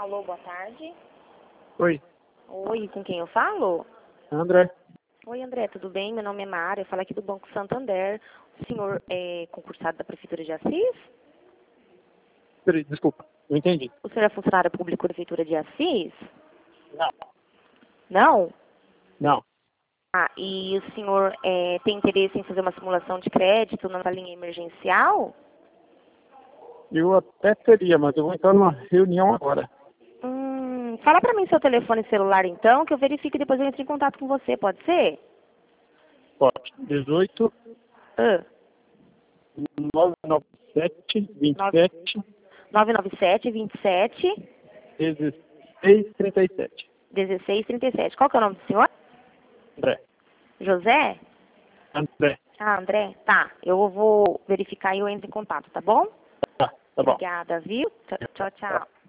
Alô, boa tarde. Oi, Oi, com quem eu falo? André. Oi, André, tudo bem? Meu nome é Mara, eu falo aqui do Banco Santander. O senhor é concursado da Prefeitura de Assis? Peraí, desculpa, não entendi. O senhor é funcionário público da Prefeitura de Assis? Não. Não? Não. Ah, e o senhor tem interesse em fazer uma simulação de crédito na linha emergencial? Eu até teria, mas eu vou entrar numa reunião agora. Fala pra mim seu telefone celular então, que eu verifico e depois eu entro em contato com você, pode ser? Pode. 18 Ah, 997 27 997 27 16 37. 1637. Qual que é o nome do senhor? André. José? André. Ah, André? Tá, eu vou verificar e eu entro em contato, tá bom? Tá bom. Obrigada, viu? Tchau, tchau. Tá.